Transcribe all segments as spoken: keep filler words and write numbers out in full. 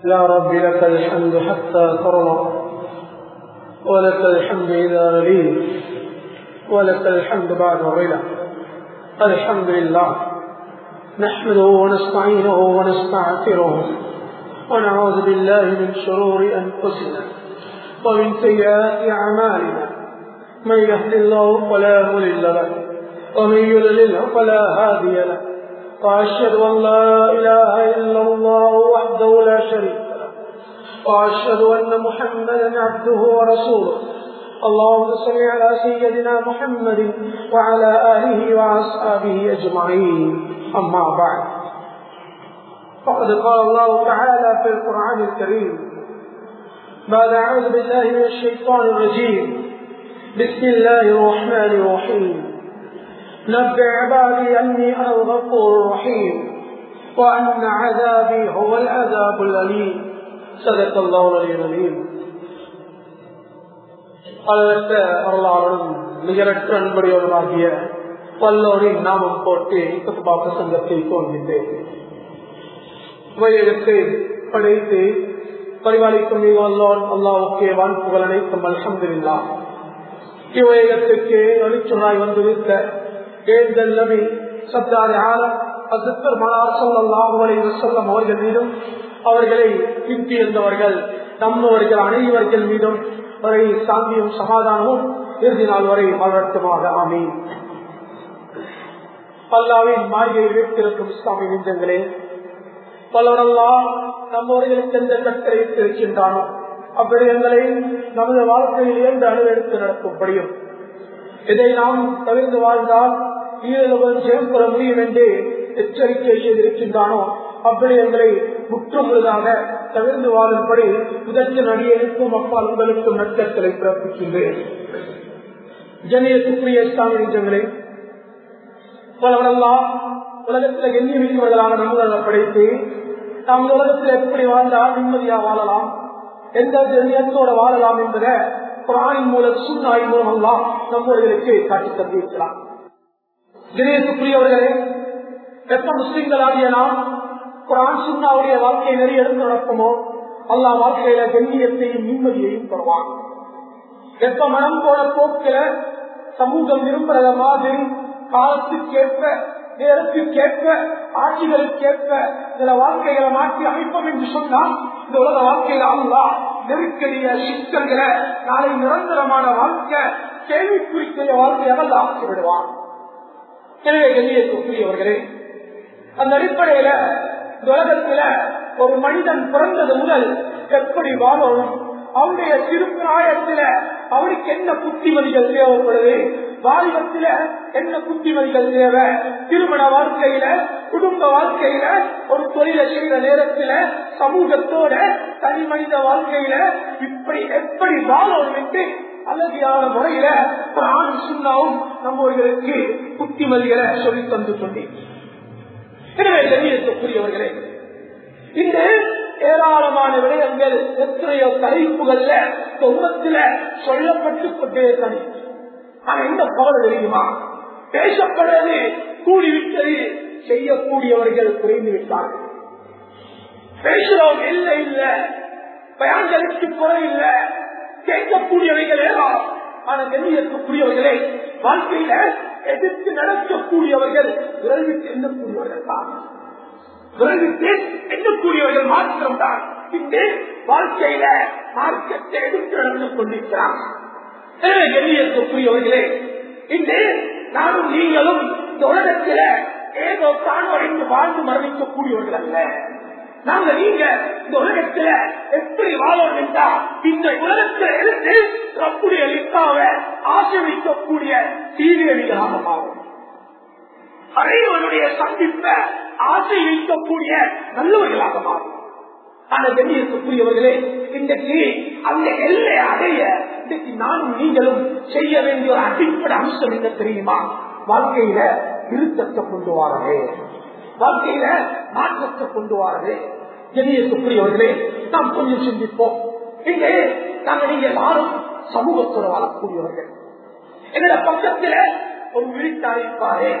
يا رب لك الحمد حتى ترضى ولك الحمد إذا رضيت ولك الحمد بعد الرضا. الحمد لله نحمده ونستعينه ونستغفره ونعوذ بالله من شرور أنفسنا ومن سيئات أعمالنا. من يهد الله فلا مضل له ومن يضلل فلا هادي له. وأشهد أن لا إله إلا الله وحده لا شريك له وأشهد أن محمدا عبده ورسوله. اللهم صل على سيدنا محمد وعلى آله وأصحابه أجمعين. أما بعد، فقد قال الله تعالى في القرآن الكريم بعد أعوذ بالله من الشيطان الرجيم بسم الله الرحمن الرحيم نبئ عبادي أني أنا الغفور الرحيم وأن عذابي هو العذاب الأليم. صدق الله العلي العظيم. அளவற்ற அருளாளரும் நிகரற்ற அன்புடையவருமாகிய வல்லோரின் நாமம் போட்டு குத்பா பிரசங்கத்தை தோன்றித்தேன். வையகத்தை படைத்து பரிபாலிக்கும் வல்லோன் அல்லாஹ்வுக்கே வான்புகள் அனைத்தும் அல்ஹம்துலில்லாஹ். இவ்வையகத்துக்கு அளிச்சுராய் வந்துவிட்ட ஏந்தல் நபி சர்தார் ஆலம் ஹஜ்ரத் பெருமானார் ஸல்லல்லாஹு அலைஹி வஸல்லம் அவர்கள் மீதும் அவர்களை பின்தியந்தவர்கள் நம்மவர்கள் அனைவர்கள் மீதும் வரை சாந்தியும் சமாதானமும் இறுதி நாள் வரை வாழ்த்துமாக. ஆமீன். அல்லாஹ்வின் மாளிகையில் வீட்டிருக்கும் இஸ்லாமிய நெஞ்சங்களே, பலரெல்லாம் நம்மவர்களுக்கு எந்த கட்டளை இருக்கின்றானோ அவ்விடயங்களை நமது வாழ்க்கையில் இயந்து அனுபவித்து நடக்கும்படியும், இதை நாம் தவிர்த்து வாழ்ந்தால் ஈரலுடன் ஜெயம் பெற முடியும் என்று எச்சரிக்கை செய்திருக்கின்றானோ அவ்விடயங்களை முற்றுமுழுதாக தவிர்த்து வாழும்படி இதற்கு நடிகருக்கும் அப்பால் உங்களுக்கும் நட்சத்திரங்களை பிறப்பிக்கின்றேன். ஜனியத்துக்குரிய இஸ்லாமிய நெஞ்சங்களே, பலவரெல்லாம் உலகத்தில் எண்ணி மிகுவதலாக நம்மளை படைத்து நாம் உலகத்தில் எப்படி வாழ்ந்தால் நிம்மதியாக வாழலாம், எந்த ஜனியத்தோட வாழலாம் என்பதை குர்ஆனின் மூலம் சுன்னாவின் மூலம் அல்லாஹ் நம்மவர்களுக்கு காட்டி தந்திருக்கிறார். ஜனியத்துக்குரியவர்களே, எப்ப முஸ்லிம்களாகிய நாம் குர்ஆன் சுன்னாவுடைய வாழ்க்கையை நிறைய எடுத்து நடக்குமோ அல்லாஹ் வாழ்க்கையில கண்ணியத்தையும் நிம்மதியையும் தருவான். எப்ப மனம் போன போக்கில சமூகம் விரும்புறத மாதிரி காலத்துக்கேற்ப நேரத்துக்கேற்ப ஆட்சிகளுக்கேற்ப சில வாழ்க்கைகளை மாற்றி அமைப்போம் என்று சொன்னால் இந்த உலக வாழ்க்கையில அல்லாஹ் நெருக்கடிய சிக்கல்களை நாளை நிரந்தரமான வாழ்க்கை கேள்விக்குறிக்கிற வாழ்க்கையாக ஆக்கி விடுவான். எனவே கண்ணியத்துக்குரியவர்களே, அந்த அடிப்படையில இந்த உலகத்துல ஒரு மனிதன் பிறந்தது முதல் எப்படி வாழணும், அவனுடைய திருப்பிராயத்தில அவனுக்கு என்ன புத்திமதிகள் தேவைப்படுது, வாலிபத்தில என்ன புத்திமதிகள் தேவை, திருமண வாழ்க்கையில குடும்ப வாழ்க்கையில ஒரு தொழிலை செய்கிற நேரத்தில சமூகத்தோட தனி மனித வாழ்க்கையில இப்படி எப்படி வாழணும் என்று அழகியான முறையில குர்ஆன் சுன்னாவும் நம்மவர்களுக்கு புத்திமதிகளை சொல்லி தந்து கொண்டேன். எனவே கண்ணியத்துக்குரியவர்களே, இந்த ஏராளமான விடயங்கள் எத்தனையோ தலைப்புகள்ல உலகத்தில சொல்லப்பட்டுக் கொண்டே தனி. ஆனா என்ன கவலை தெரியுமா, பேசப்படுறது கூடிவிட்டது, செய்யக்கூடியவர்கள் குறைந்து விட்டார்கள். பேசுறோம் இல்லை இல்ல, பயான்களுக்கு குறை இல்ல, கேட்கக்கூடியவைகள் ஏறாம். ஆனா கண்ணியத்துக்குரியவர்களே, வாழ்க்கையில எதிர்த்து நடக்கக்கூடியவர்கள் விரைவிட்டு எண்ணக்கூடியவர்கள் தான், விரைவிட்டு எண்ணக்கூடியவர்கள் மாத்திரம் தான் இந்த வாழ்க்கையில மார்க்கத்தை எடுத்து நடந்து கொண்டிருக்கிறார். எனவே கண்ணியத்துக்குரியவர்களே, இந்த நானும் நீங்களும் இந்த உலகத்தில ஏதோ தாழ்வடைந்து வாழ்ந்து மரணிக்கக்கூடியவர்கள் அல்ல. நாங்க நீங்க இந்த உலகத்துல எப்படி வாழணும் என்றா இந்த உலகத்தில் இருந்து ரப்புடைய லிக்காவை ஆசிரியக்கக்கூடிய சீரியர்களாக மாறும். அனைவருடைய சந்திப்பை ஆசை வைக்கக்கூடிய நல்லவர்களாக மாறும். ஆனா கண்ணியத்துக்குரியவர்களே, இன்றைக்கு அந்த எல்லை அடைய இன்றைக்கு நானும் நீங்களும் செய்ய வேண்டிய ஒரு அடிப்படை அம்சம் என்ன தெரியுமா, வாழ்க்கையில திருத்தத்தை கொண்டு வாரது, வாழ்க்கையில மாற்றத்தை கொண்டு வாரது. கண்ணியத்துக்குரியவர்களே, நாம் கொஞ்சம் சிந்திப்போம். இங்கே நாங்க நீங்க எல்லாரும் சமூகத்தோட வாழக்கூடியவர்கள். எங்களோட பக்கத்துல ஒரு விழித்தார் இருப்பாரு,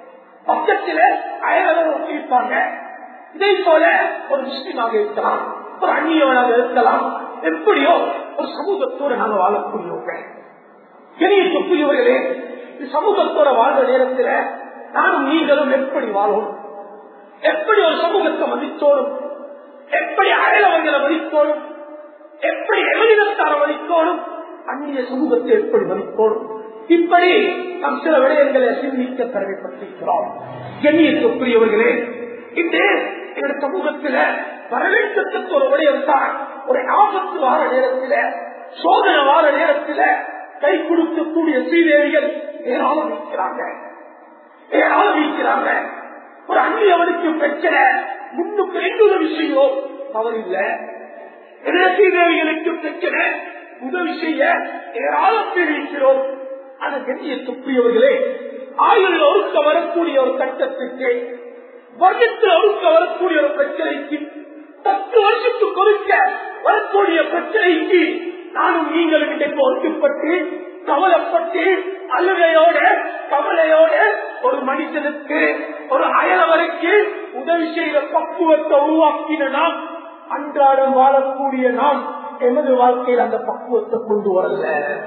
பக்கத்துல அயலவர் இருப்பாங்க. இதே போல ஒரு முஸ்லிமாக இருக்கலாம், ஒரு அந்நியவனாக இருக்கலாம், எப்படியோ ஒரு சமூகத்தோடு நாங்க வாழக்கூடியவங்க. கண்ணியத்துக்குரியவர்களே, சமூகத்தோட வாழ்ற நேரத்தில் நானும் நீங்களும் எப்படி வாழணும், எப்படி ஒரு சமூகத்தை மதித்தோடும், எப்படி அயலவர்களை மதித்தோடும், எப்படி எவரிடத்தார மதித்தோடும், அந்நிய சமூகத்தை எப்படி மதித்தோடும், இப்படி நாம் சில விடயங்களை சிந்திக்க தரவைப்பட்டிருக்கிறோம். கண்ணியத்துக்குரியவர்களே, இன்று எங்க சமூகத்தில் வரவேற்கத்தக்க ஒரு விடயம் தான், ஒரு ஆபத்து வார நேரத்தில், சோதனை வார நேரத்தில் கை கொடுக்கக்கூடிய ஸ்ரீதேவிகள் ஏராளம் இருக்கிறாங்க, ஏராளம் இருக்கிறாங்க. ஒரு அந்நியவனுக்கு பிரச்சனை முன்னுக்கு ரெண்டு உதவி செய்வோம், தவறில்லை. ஸ்ரீதேவிகளுக்கு பிரச்சனை உதவி செய்ய ஏராளம் பேர் இருக்கிறோம். அந்த கண்ணியத்துக்குரியவர்களே, ஆயுள் ஒழுக்க வரக்கூடிய ஒரு கட்டத்துக்கு, வருடத்தில் ஒழுக்க வரக்கூடிய ஒரு பிரச்சனைக்கு, பத்து வருஷத்துக்கு கொடுக்க வரக்கூடிய பிரச்சனைக்கு நானும் நீங்களும் இன்றைக்கு ஒழுக்கப்பட்டு கவலைப்பட்டு அழுகையோட கவலையோட ஒரு மனிதனுக்கு, ஒரு அயலவருக்கு உதவி செய்த பக்குவத்தை உருவாக்கின நாம், அன்றாடம் வாழக்கூடிய நாம் எமது வாழ்க்கையில் அந்த பக்குவத்தை கொண்டு வரல.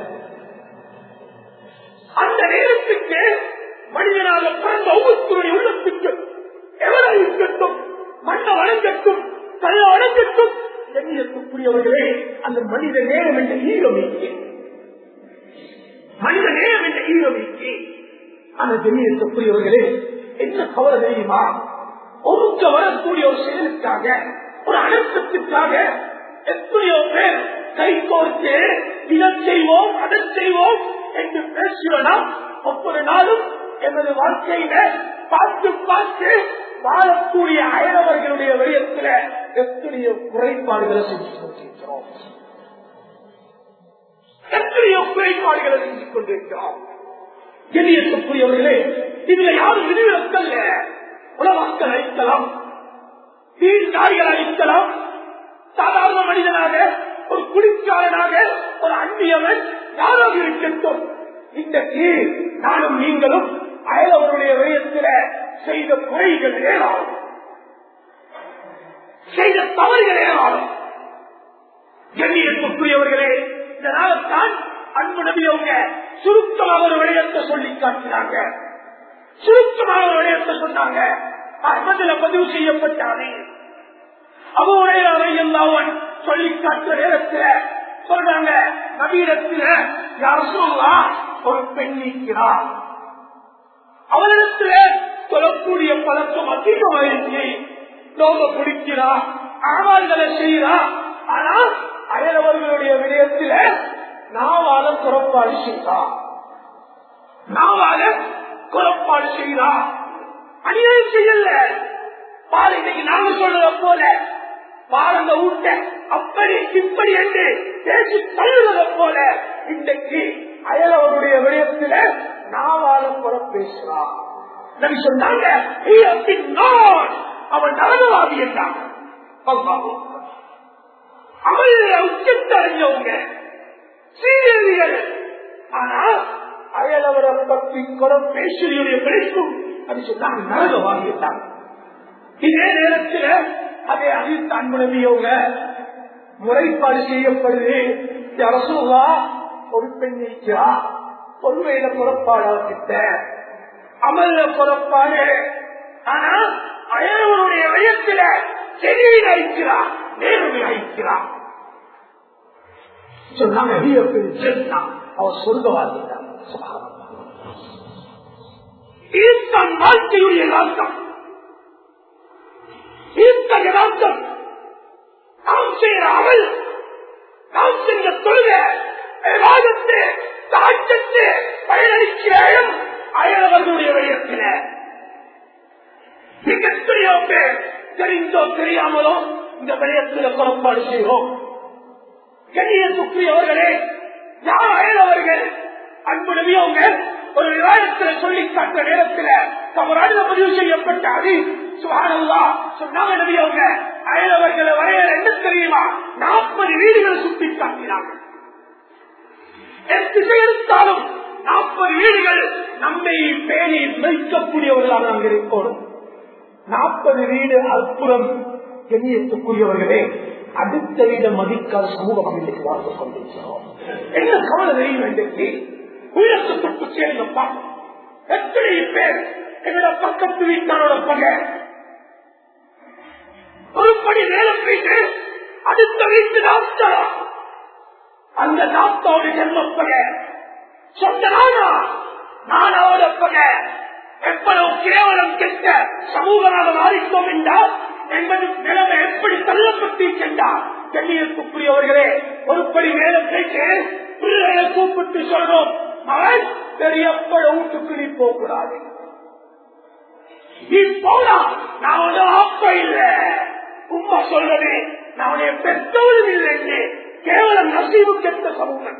அந்த நேரத்துக்கு மனிதனாக பிறந்த ஒவ்வொருத்தருடைய உள்ளத்துக்கு எவ்வளவு இருக்கட்டும், மண்ணை வழங்கட்டும், தலை வழங்கட்டும். கண்ணியத்துக்குரியவர்களே, அந்த மனித நேரம் என்ற ஈரமைக்கு, மனித நேரம் என்ற ஈரமைக்கு அந்த கண்ணியத்துக்குரியவர்களே என்ன கவலை தெரியுமா? ஒருக்க வரக்கூடிய ஒரு செயலுக்காக, ஒரு அழுத்தத்துக்காக எத்தனையோ பேர் கை கோர்த்து இதை செய்வோம் அதை செய்வோம் என்று பேசுவனா, ஒவ்வொரு நாளும் எமது வாழ்க்கையில பார்த்து பார்த்து வாழக்கூடிய அயலவர்களுடைய விடயத்தில் எத்தனையோ குறைபாடுகளை செஞ்சு கொண்டிருக்கிறோம், எத்தனையோ குறைபாடுகளை செஞ்சு கொண்டிருக்கிறோம். கண்ணியத்துக்குரியவர்களே, இதுல யாரும் விதிவிலக்கல்ல. உலகங்கள் அளிக்கலாம், தீர்த்தாய்கள் அளிக்கலாம், சாதாரண மனிதனாக, ஒரு குடிக்காரனாக, ஒரு அந்நியவன் யாராக இருக்கட்டும், இன்றைக்கு நானும் நீங்களும் அயலவருடைய விடயத்தில் செய்த குறைகள் ஏறாலும், செய்த தவறுகள் ஏறாலும். கண்ணியத்துக்குரியவர்களே, இதனால்தான் அன்பு நபி அவங்க சுருக்கமாக ஒரு விடயத்தை சொல்லி காட்டினாங்க, சுருக்கமாக ஒரு விடயத்தை சொன்னாங்க. அஹ்மதுல பதிவு செய்யப்பட்டானே அபூ ஹுரைரா ரலியல்லாஹு அன்ஹு சொல்லி காட்டுற நேரத்தில் சொல்றாங்க, நபியிடத்தில் யா ரசூலல்லாஹ் ஒரு பெண் இருக்கிறார், அவளிடத்தில் சொல்லக்கூடிய பழக்கம் அதிகமாயிருச்சு, நோம்ப பிடிக்கிறார், ஆமால்களை செய்கிறார், ஆனா அயலவர்களுடைய விடயத்தில் நாவால குறப்பாடு செய்கிறார், நாவால குறப்பாடு செய்கிறார், அநியாயம் செய்யல. பால் இன்னைக்கு நாங்க சொல்றத போல பாருங்க ஊட்ட அப்படி இப்படி என்று பேசி தள்ளுவதை போல இன்றைக்கு அயலவருடைய விடயத்தில் நாவால குற பேசுறான். நபி சொன்னாங்க, அவன் நரகவாதி என்றாங்க. அமல்ல உச்சத்தை அறிஞ்சவங்க சீரியர்கள், ஆனா அயலவரை பற்றி குற பேசுடைய பிழைக்கும் அப்படி சொன்னாங்க, நரகவாதி என்றாங்க. இதே நேரத்தில் அதே அதிர்த்த அன்புணவியவங்க முறைப்பாடு செய்யப்படுது, அரசுவா ஒரு பெண் இருக்கிறா, பொறுமையில புறப்பாடாகிட்ட அமல்ல புறப்பாடு, ஆனா அயலவருடைய வயத்தில் செடியில் அழிக்கிறார், நேர்மை அழிக்கிறார். சொன்னாங்க அவர் சொர்க்கவாதிதான். இதுதான் வாழ்க்கையுடைய நாட்டம், யதார்த்தம். நாம் செய்கிற அமல், நாம் சென்ற தொழுகை, விவாதத்து, தாக்கத்து பயனளிக்கிற இடம் அயலவர்களுடைய விடயத்தில் மிகப்பெரிய பேர் தெரிந்தோ தெரியாமலோ இந்த விடயத்தில் புறப்பாடு செய்கிறோம். கண்ணியத்துக்குரியவர்களே, யார் அயலவர்கள்? அன்பு நபியவங்க ஒரு விவாதத்தில் சொல்லி காட்ட நேரத்தில் தவறான பதிவு செய்யப்பட்ட அது சுப்ஹானல்லாஹ் சொன்னாங்க. நபியவங்க அயலவர்களை வரையற என்ன தெரியுமா? நாற்பது வீடுகள் சுட்டி காட்டினார்கள். திசை எடுத்தாலும் நாற்பது வீடுகள் நம்மை பேணி வைக்கக்கூடியவர்களாக நாங்கள் இருக்கணும். நாற்பது வீடு அற்புதம். கண்ணியத்துக்குரியவர்களே, அடுத்த வீட மதிக்காத சமூகம் இன்றைக்கு வாழ்ந்து கொண்டிருக்கிறோம். என்ன கவலை தெரியும் இன்றைக்கு உயர்த்து தொட்டு சேர்ந்தப்பா எத்தனை பேர் எங்களோட பக்கத்து வீட்டாரோட பகை ஒரு படி நேரம் போயிட்டு அடுத்த வீட்டு நாத்தா அந்த நாத்தோடு ஜென்மப்பக சொந்த நானா நானோட பக எவ்வளவு கேவலம் கெட்ட சமூகமாக மாறித்தோம் என்றால் என்பது நிலைமை எப்படி தள்ளப்பட்டிருக்கின்றார். கண்ணியத்துக்குரியவர்களே ஒரு படி மேல போயிட்டு பிள்ளைகளை கூப்பிட்டு சொல்றோம், மகன் பெரியப்பட வீட்டுக்கு நீ போக கூடாது, நீ போனா நான் ஒரு அப்ப இல்லை உமா சொல்றது நான் உடைய பெற்றோரும் இல்லை என்று கேவலம் நசீவு கெட்ட சமூகம்.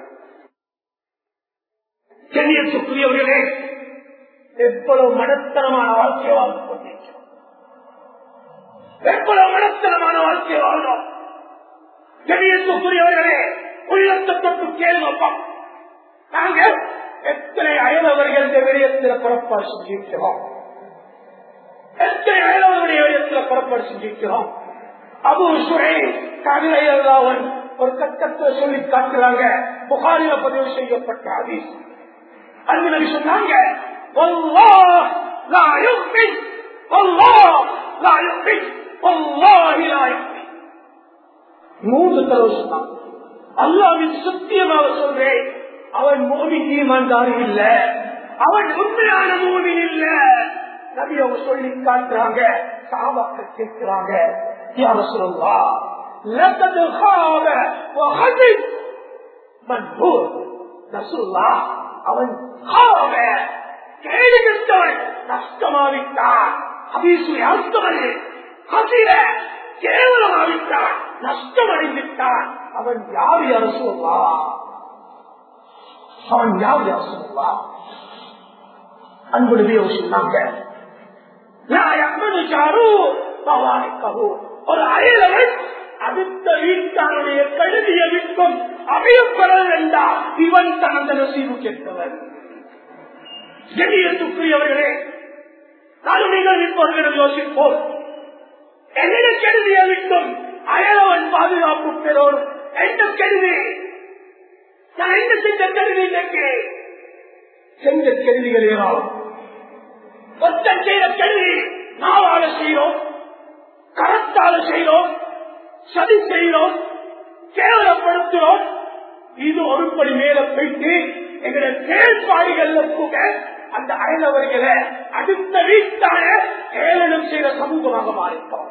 கண்ணியத்துக்குரியவர்களே எவ்வளவு மனத்தனமான வாழ்க்கையை வாழ்ந்து கொண்டிருக்கிறோம், எவ்வளவு மனத்தனமான வாழ்க்கையை வாழ்றோம். கண்ணியத்துக்குரியவர்களே உள்ளத்தை தொட்டு கேளுங்கப்பா, நாங்க எத்தனை அயலவர்கள் விடயத்தில் புறப்பாடு செஞ்சிருக்கிறோம், எத்தனை அயலவர்களுடைய விடயத்தில் புறப்பாடு செஞ்சிருக்கிறோம். அபூ சுஹைல் கவிதையல்லாவன் ஒரு கட்டத்தில் சொல்லி காட்டுறாங்க. புகாரில பதிவு செய்யப்பட்ட ஹதீஸ். அன்பு நபி சொன்னாங்க, வல்லாஹ் லா யுமின் வல்லாஹ் லா யுமின் வல்லாஹி லா யுமின். மூன்று தடவை சொன்னான். அல்லாஹ்வின் சத்தியமாக சொல்றேன், அவன் முஃமின் ஈமான்தாரி இல்ல, அவன் உண்மையான முஃமின் இல்ல. நபி அவங்க சொல்லி காட்டுறாங்க. சஹாபாக்கள் கேட்கிறாங்க, யா ரசூலல்லாஹ் லகத் காப வ ஹஜிப் மன் ஹு ரசூலுல்லாஹ் அவன் காப கேடு கெட்டவன் நஷ்டமாவிட்டான். ஹதீஸு அர்த்தமல்ல, ஹஜிர கேவலமாவிட்டான், நஷ்டமடைந்துட்டான். அவன் யார் யா ரசூலல்லாஹ்? அவன் யார் யா ரசூலல்லாஹ்? அன்பு நபியே சொன்னாங்க, லா யக்மனு ஜாரு பவானிகஹு. ஒரு அயலவன் அடுத்த வீட்டானுடைய கழுதியை விற்கும் அபியப்படல் என்றால் இவன் தனது நசீவு கேட்பவன். கண்ணியத்துக்குரியவர்களே, நானும் நீங்கள் இப்பொழுது யோசிப்போம், என்னென்ன கெடுதியை விட்டும் அயலவன் பாதுகாப்பு பெறோம். என்ன கெடுதி? நான் என்ன செஞ்ச கெடுதி நினைக்கிறேன்? செஞ்ச கெடுதிகள் ஏறாலும் ஒத்தன் செய்த கெடுதி நாவால செய்யறோம், கரத்தால செய்யறோம், சதி செய்யறோம், கேவலப்படுத்துறோம். இது ஒரு படி மேல போயிட்டு எங்களுடைய செயல்பாடுகள்ல கூட அந்த அயலவர்களை அடுத்த வீட்டான ஏளனம் செய்த சமூகமாக மாறிட்டோம்,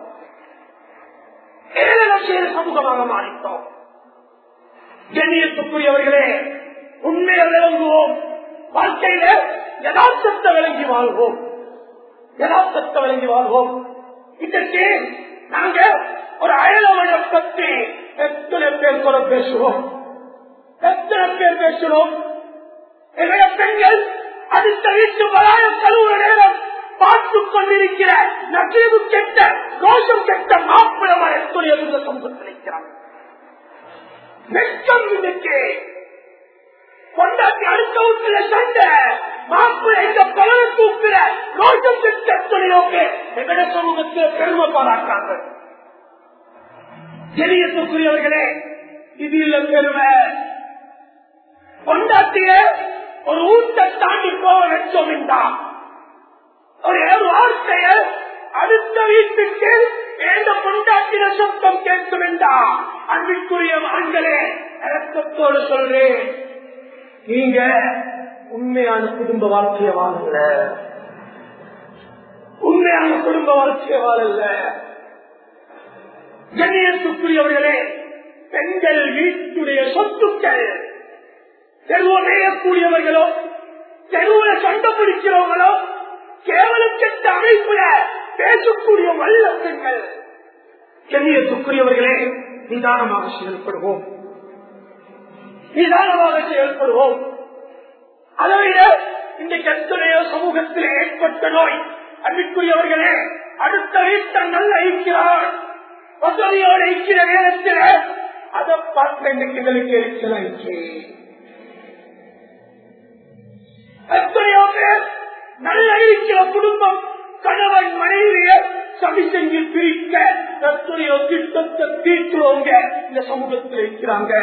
ஏளனம் செய்த சமூகமாக மாறிட்டோம். கண்ணியத்துக்குரியவர்களே, உண்மையை விளங்குவோம், வாழ்க்கையில யதார்த்தத்தை விளங்கி வாழ்வோம், யதார்த்தத்தை விளங்கி வாழ்வோம். இதற்கு நாங்க ஒரு அயலவனை பற்றி எத்தனை பேர் கூட பேசுவோம், எத்தனை பேர் பேசுறோம். என்னுடைய பெண்கள் அடுத்த வீட்டு வராய கழுவுற நேரம் பார்த்துக் கொண்டிருக்கிற நசீபு கெட்ட ரோஷம் கெட்ட மாப்பிளமான எத்தனை சமூகத்தில் இருக்கிறார். வெட்கம் இன்னைக்கு கொண்டாட்டி அடுத்த வீட்டுல சண்டை, மாப்பிள எங்க பலனை தூக்குற ரோஷம் கெட்ட எத்தனையோக்கு எங்கட சமூகத்தில் பெருமை பாராட்டாங்க. கண்ணியத்துக்குரியவர்களே, இது இல்ல பெருமை. கொண்டாட்டிய ஒரு ஊட்ட தாண்டி போக வச்சோம் என்றால் ஒரு வார்த்தைய அடுத்த வீட்டுக்கு எந்த கொண்டாட்டின சத்தம் கேட்கும் என்றா அன்பிற்குரிய ஆண்களே, இறக்கத்தோடு சொல்றேன், நீங்க உண்மையான குடும்ப வாழ்க்கைய வாழல, உண்மையான குடும்ப வாழ்க்கைய வாழல. கண்ணியத்துக்குரியவர்களே, பெண்கள் வீட்டுடைய சொத்துக்கள் தெருவமையக்கூடியவர்களோ தெருவுல சண்டை பிடிக்கிறவங்களோ கேவலச்சட்ட அமைப்புல பேசக்கூடிய வல்ல பெண்கள். கண்ணியத்துக்குரியவர்களே, நிதானமாக செயல்படுவோம், நிதானமாக செயல்படுவோம். அதை விட இன்றைக்கு எத்தனையோ சமூகத்தில் ஏற்பட்ட நோய். அன்பிற்குரியவர்களே, அடுத்த வீட்டை நல்ல ஐக்கிறார், வசதியோடு ஐக்கிற நேரத்தில் அதை பார்க்க இன்றைக்கு எங்களுக்கு எரிச்சல் ஆயிடுச்சு. எத்தனையோ பேர் நல்ல இருக்கிற குடும்பம், கணவன் மனைவிய சதி செஞ்சு பிரிக்க எத்தனையோ திட்டத்தை தீட்டுறவங்க இந்த சமூகத்தில் இருக்கிறாங்க.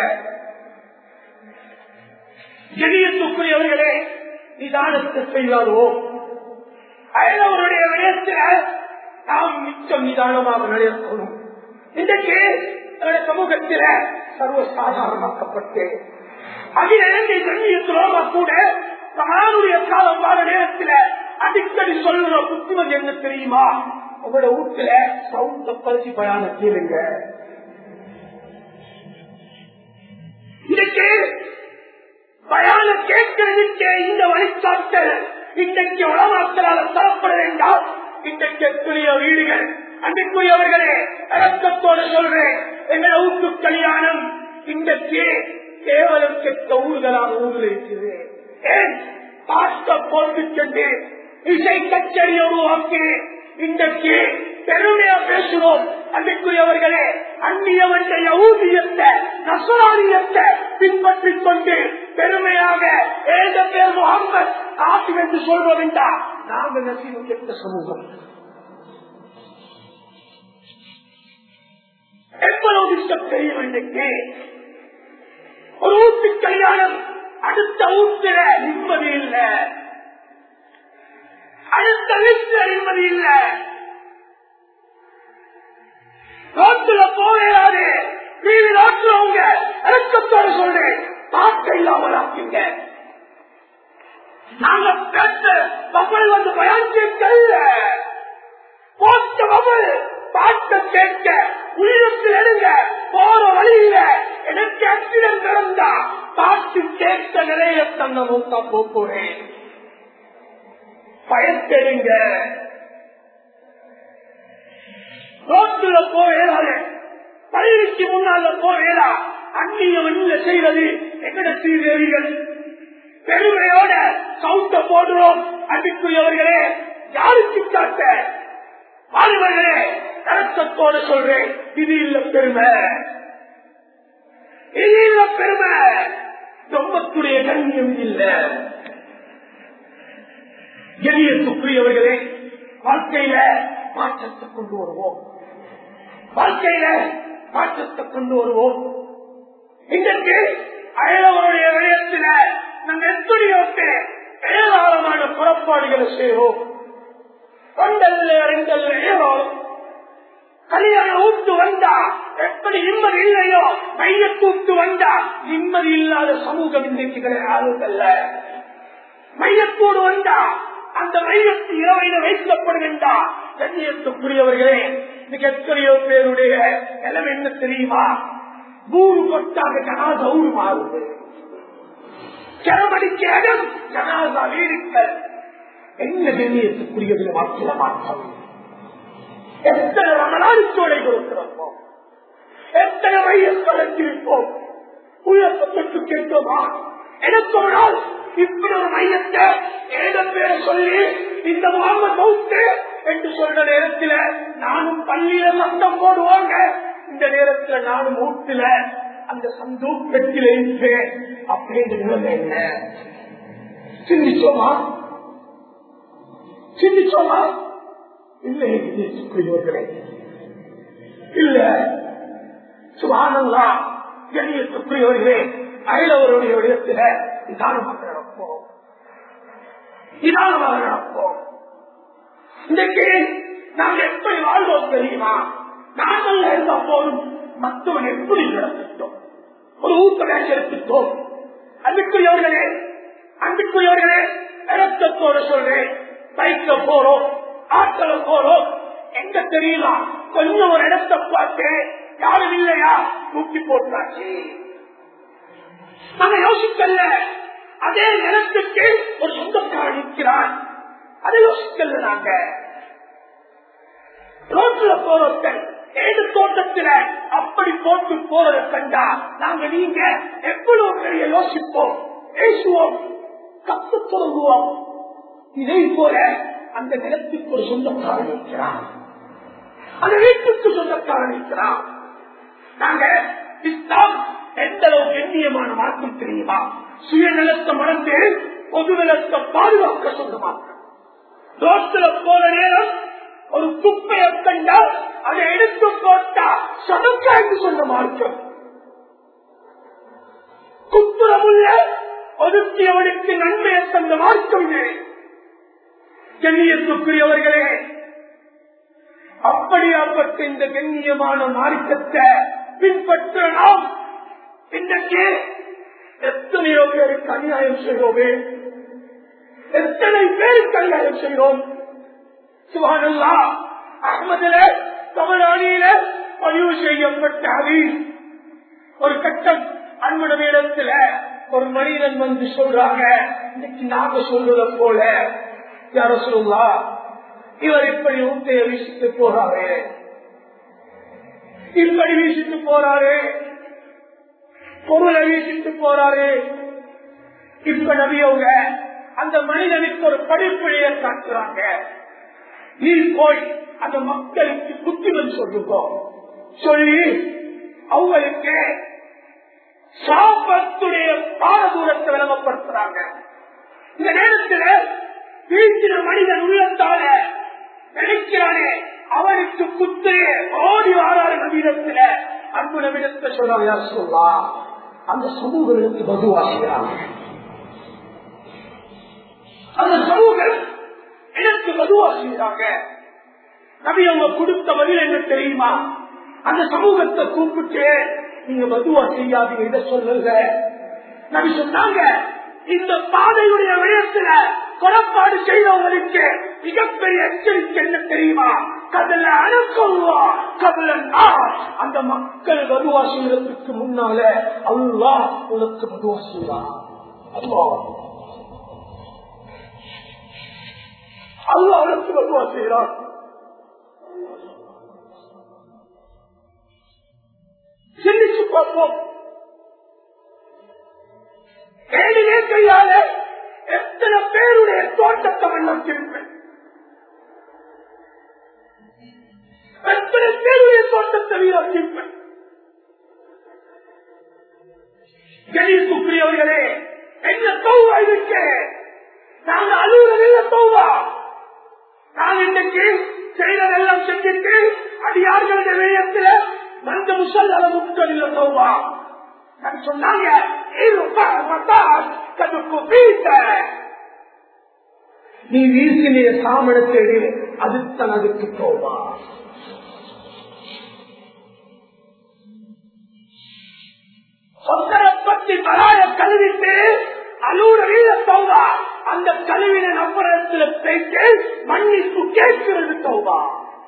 கண்ணியத்துக்குரியவர்களே, நிதானத்தை செய்யாதோ அயலவருடைய விடயத்தில் நாம் மிச்சம் நிதானமாக நடக்கணும். இன்றைக்கு சமூகத்தில சர்வசாதாரணமாக்கப்பட்டு அதிலிருந்து கண்ணியத்துலமா கூட தானுடைய காலம் வாழ நேரத்தில் அடிக்கடி சொல்லுற புத்திமதி என்ன தெரியுமா? உங்களோட வீட்டுல சவுண்ட பறிச்சு பயான கேளுங்க. இன்றைக்கு பயான கேட்கிறதுக்கு இந்த வழிகாட்டல் இன்றைக்கு உலகத்தால் தரப்பட வேண்டாம். இன்றைக்கு எத்தனையோ வீடுகள் அன்றைக்குரியவர்களே அடக்கத்தோடு சொல்றேன், எங்களை ஊட்டு கல்யாணம் இன்றைக்கு கேவலம் கெட்ட ஊர்களாக ஊரில் இருக்குது. ஏன் பாஸ்ட போட்டு சென்று இசை கச்சேரியை உருவாக்கி இன்றைக்கு பெருமையா பேசுவோம். அன்றைக்குரியவர்களே, அந்நியவற்றைய ஊதியத்தை நசுராணியத்தை பின்பற்றிக் கொண்டு பெருமையாக ஏழ பேர் முகம்மது ஆசிம் என்று சொல்வோம் என்றால் நாங்கள் நசீவு கெட்ட சமூகம். எவ்வளவு இஷ்டம் தெரியும். இன்றைக்கு ஒரு ஊட்டு கல்யாணம், அடுத்த ஊட்டுல நிம்மதி இல்லை, அடுத்த வீட்டுல நிம்மதி இல்லை, ரோட்டுல போகாது. டிவி ரோட்டுல உங்க இறக்கத்தோடு சொல்றேன், பாட்டை இல்லாமல் ஆக்குங்க. நாங்க பேச பபல் வந்து பயன் கேட்கல, போட்ட பபல் பாட்டை கேட்க உயிரத்தில் எடுங்க. போற வழியில எனக்கு ஆக்சிடென்ட் நடந்தா பாட்டு கேட்க நிறைய தன்னை மூத்தா போறேன். பயத்தெடுங்க. ரோட்டுல போவேடாது, பள்ளிக்கு முன்னால போவேடா. அந்நிய வெளியில செய்வது எங்கட சீதேவிகள் பெருமையோட சவுண்ட போடுறோம். அன்றைக்குரியவர்களே, யாருக்கு காட்ட வாழ்வர்களே, தரத்தோடு சொல்றேன், இது இல்ல பெருமை, இது இல்ல பெருமை. ரொம்பத்துடைய கண்ணியம் இல்ல. கண்ணியத்துக்குரியவர்களே, வாழ்க்கையில மாற்றத்தை கொண்டு வருவோம், வாழ்க்கையில மாற்றத்தை கொண்டு வருவோம். இன்றைக்கு அயலவருடைய விடயத்தில நாங்கள் எத்தனையோ ஏராளமான புறப்பாடுகளை செய்வோம். ஒன்றல்ல ரெண்டல்ல ஏராளம். கல்யாணம் ஊட்டு வந்தா எப்படி நிம்மதி இல்லையோ, மையத்தூட்டு வந்தா நிம்மதி இல்லாத சமூகம் இன்றைக்கு ஆளுங்கல்ல. மையத்தோடு வந்தா அந்த மையத்து இரவையில வைக்கப்படுகின்றா. கண்ணியத்துக்குரியவர்களே, இன்னைக்கு எத்தனையோ பேருடைய நிலைமை என்ன தெரியுமா? ஊரு கொட்டாக ஜனாதா ஊரு மாறுது, கிளமடிக்க இடம் ஜனாதா வீடுகள். என்ன கண்ணியத்துக்குரியவர்கள் வாக்கில மாற்றம். எத்தனை ரமலானுச்சோலை கொடுக்கிறோம், எத்தனை மையத்தோடு இருப்போம். உயர்த்தப்பட்டு கேட்டோமா? எனக்கு ஒரு நாள் இப்படி ஒரு மையத்தை ஏழு பேரை சொல்லி இந்த முகமது மௌத்து என்று சொல்ற நேரத்தில் நானும் பள்ளியில சத்தம் போடுவாங்க, இந்த நேரத்தில் நானும் வீட்டுல அந்த சந்தோஷத்தில் இருப்பேன். அப்படின்ற நிலைமை என்ன? சிந்திச்சோமா? சிந்திச்சோமா? இல்லை இல்ல. சுபானங்களா கண்ணியத்துக்குரியவர்களே, அயலவருடைய இடத்துல நிதானமாக நடப்போம், நிதானமாக நடப்போம். இன்றைக்கு நாங்கள் எப்படி வாழ்வோம் தெரியுமா? நாங்கள் இருந்த போதும் மற்றவன் எப்படி நடத்திட்டோம், ஒரு ஊக்கலை எடுத்துட்டோம். அன்புக்குரியவர்களே, அன்புக்குரியவர்களே, இறக்கத்தோடு சொல்றேன், பைக்ல போறோம், ஆட்கள போறோம், எங்க தெரியல கொஞ்சம் ஒரு இடத்தை பார்த்து யாரும் இல்லையா தூக்கி போட்டாச்சு. நாங்க யோசிக்கல, அதே நிலத்துக்கு ஒரு சொந்தக்காரன் நிற்கிறான், அதை யோசிக்கல. நாங்க ரோட்ல போறோம், ஏழு தோட்டத்தில் அப்படி போட்டு போறதை கண்டா நாங்க நீங்க எவ்வளவு பெரிய யோசிப்போம், பேசுவோம், கத்து தொடங்குவோம். இதை போல அந்த நிலத்துக்கு ஒரு சொந்தக்காரன் இருக்கிறான், அந்த வீட்டுக்கு சொந்தக்காரன் இருக்கிறான். நாங்க இஸ்லாம் எந்த அளவு கண்ணியமான மாற்றம் தெரியுமா? சுயநலத்தை மறந்து பொது நலத்தை பாதுகாக்க சொந்தமாக ரோட்டில் போற நேரம் ஒரு குப்பையை கண்டால் அதை எடுத்து போட்டா சதக்கா என்று சொன்ன மார்க்கம். குப்புறமுள்ள ஒதுக்கியவனுக்கு நன்மையை தந்த மார்க்கம். கண்ணியத்துக்குரியவர்களே, அப்படியாப்பட்ட இந்த கண்ணியமான மார்க்கத்தை பின்பற்ற நாம் இன்றைக்கு எத்தனையோ பேருக்கு அநியாயம் செய்வோமே, எத்தனை பேருக்கு அநியாயம் செய்வோம். சுப்ஹானல்லாஹ், அஹ்மதுல தபரானியில பதிவு செய்யப்பட்ட ஹதீஸ். ஒரு கட்டம் அன்புடைய ஒரு மனிதன் வந்து சொல்றாங்க, இன்னைக்கு நாங்க சொல்றத போல யா ரசூலுல்லாஹ், இவர் இப்படி ஊட்டையை வீசிட்டு போறாரு, இப்படி வீசிட்டு போறாரு, பொருளை வீசிட்டு போறாரு. இப்ப நபியவங்க அந்த மனிதனுக்கு ஒரு படிப்படியை காட்டுறாங்க. நீ போய் அந்த மக்களுக்கு புத்திமதி சொல்லுங்க, சொல்லி அவங்களுக்கு சாபத்துடைய பாரதூரத்தை விளங்கப்படுத்துறாங்க. இந்த நேரத்தில் வீட்டின மனிதன் உள்ளத்தால நினைக்கிறானே, அவனுக்கு குத்து ஓடி வாராறு நவீனத்தில் அன்பு நவீனத்தை சொல்றாங்க. சொல்லலாம் அந்த சமூகங்களுக்கு பதுவாகிறாங்க. அந்த சமூகம் எனக்கு பதுவாகிறாங்க. நபி அவங்க கொடுத்த பதில் என்ன தெரியுமா? அந்த சமூகத்தை கூப்பிட்டு நீங்க பதுவா செய்யாதீங்க, இதை சொல்லுங்க. நபி சொன்னாங்க, இந்த பாதையுடைய விடயத்துல குறப்பாடு செய்தவங்களுக்கு மிகப்பெரிய எச்சரிக்கை என்ன தெரியுமா? கதல அனுப்புவா கதல அந்த மக்கள் பதுவா செய்யறதுக்கு முன்னால அல்லாஹ் உனக்கு பதுவா செய்வான். அல்லாஹ் அல்லாஹ் உனக்கு பதுவா செய்யறான். சிந்திச்சு பார்ப்போம். ஏழிலே கையால எத்தனை பேருடைய தோட்டத்தை வெள்ளம் திருப்பேன், எத்தனை பேருடைய தோட்டத்தை வீரம் திருப்பேன். கணேசுக்குரியவர்களே, என்ன தௌவா இருக்கு? நாங்க அலுவலக தௌவா, நான் இன்னைக்கு செய்ததெல்லாம் செஞ்சுட்டு அடியார்களுடைய வேயத்தில் மந்த முசல்ல முட்டதில்ல தௌவா. சொன்னாங்க நீ வீசினிய சாமனத்தேடு அது தனதுக்கு தௌவா. சொந்தரை பற்றி பலாய கழுவிட்டு அலூர வீர தௌவா. அந்த கழுவின நம்பரத்தில் பேச்சு மன்னிப்பு கேட்கிறது தௌவா.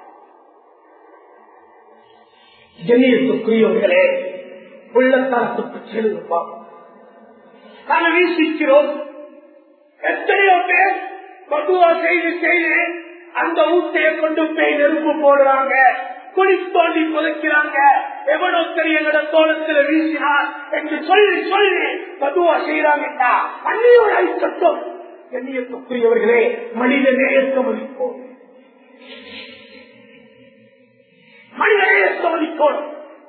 கண்ணியத்துக்குரியவர்களே, உள்ளத்தாரத்துக்கு செல்லுப்பா. நாங்கள் வீசிக்கிறோம். எத்தனையோ பேர் பதுவா செய்து செய்து அந்த ஊட்டையை கொண்டு போய் நெருப்பு போடுறாங்க, குழி தோண்டி புதைக்கிறாங்க. எவனோ தெரியங்கள தோளத்தில் வீசினார் என்று சொல்லி சொல்லி பதுவா செய்யறாங்கட்டா அந்நியோட ஐக்கட்டும். கண்ணியத்துக்குரியவர்களே, மனித நேயத்தை மதிப்போம், மனித நேயத்தை மதிப்போம்.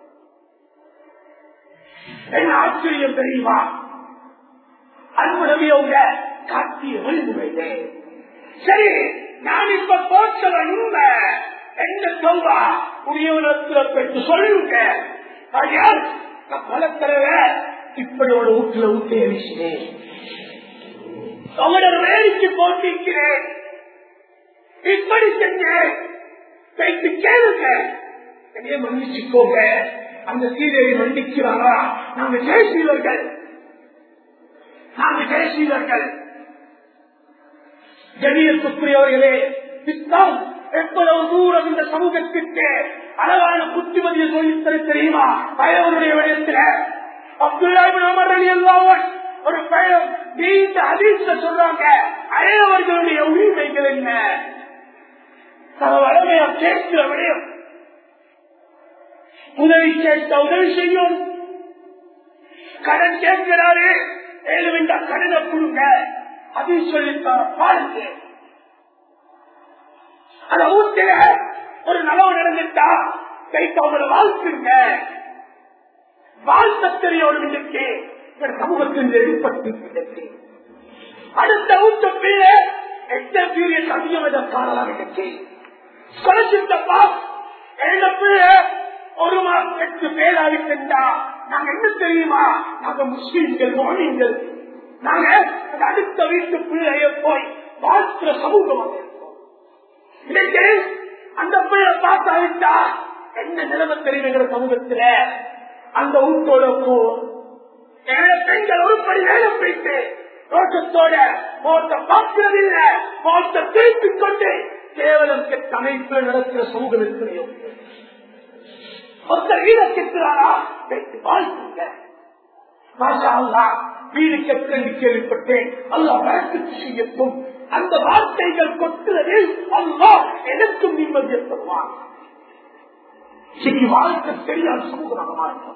என்ன ஆச்சரியம் தெரியுமா? அன்பு நபியவங்க காட்டிய வழிமுறையிலே சரி, நான் இப்ப போற்றவன் உண்மை என்ன சொல்வா உரியவனத்தில் பெற்று சொல்லுங்க. பல தடவை இப்படி ஒரு ஊற்றுல ஊற்றிய வீசினேன், அவனோட வேலைக்கு போட்டிருக்கிறேன், இப்படி செஞ்சேன், பேச்சு கேளுங்க, என்னைய மன்னிச்சுக்கோங்க. அந்த சீதையை மன்னிக்கிறாரா? நாங்க ஜெயசீலர்கள், நாங்க ஜெயசீலர்கள். கண்ணியத்துக்குரியவர்களே, இஸ்லாம் எவ்வளவு தூரம் இந்த சமூகத்திற்கு அழகான புத்திமதியை சொல்லித்தர தெரியுமா? பயவருடைய விடயத்தில் அப்துல்லா இப்னு உமர் ரலியல்லாஹு அன்ஹு ஒரு பயம் நீண்ட ஹதீஸ்ல சொல்றாங்க, அயலவர்களுடைய உரிமைகள் என்ன? வளமையா கேட்கிற விடயம், உதவி கேட்க உதவி செய்யும். கடன் கேட்கிறாரு, ஏழுவிண்டா கடனை கொடுங்க, அது சொல்லித்தார பாருங்க. அந்த ஊட்டில ஒரு நலவு நடந்துட்டா கைக்கு அவங்களை வாழ்த்துங்க. வாழ்த்த தெரியும் இன்னைக்கு சமூகத்தின் ஏற்பட்டு அடுத்த ஊட்ட பிள்ளை எக்ஸ்பீரியன்ஸ் அதிகம் காணலாம். இன்னைக்கு சொல்லிட்டப்பா ஒரு மாசத்துக்கு மேலாவிட்டா நாங்க என்ன தெரியுமா, நாங்க முஸ்லீம்கள் மோனிங்கள், நாங்க அடுத்த வீட்டு பிள்ளைய போய் வாழ்த்துற சமூகமாக இருக்கோம். இன்னைக்கு அந்த பிள்ளை பார்த்தாவிட்டா என்ன நிலைமை தெரியுங்கிற சமூகத்துல அந்த ஊட்டோட போ பெண்கள் ஒருபடி நேரம் போயிட்டு ரோஷத்தோட மோட்ட பார்க்கிறது இல்ல, மோட்ட திருப்பிக் கொண்டு கேவலம் கெட்ட அமைப்புல நடக்கிற சமூகம் இருக்கிறையோ. ஒருத்தர் வீட கெட்டுறாரா வைத்து வாழ்த்துங்க. வீடு கெட்டு கேள்விப்பட்டேன், அல்லா வழக்கு செய்யட்டும். அந்த வார்த்தைகள் கொட்டுவதில் அல்லா எனக்கும் நிம்மதியை தருவான். வாழ்க்கை தெரியாத சமூகமாக மாறும்.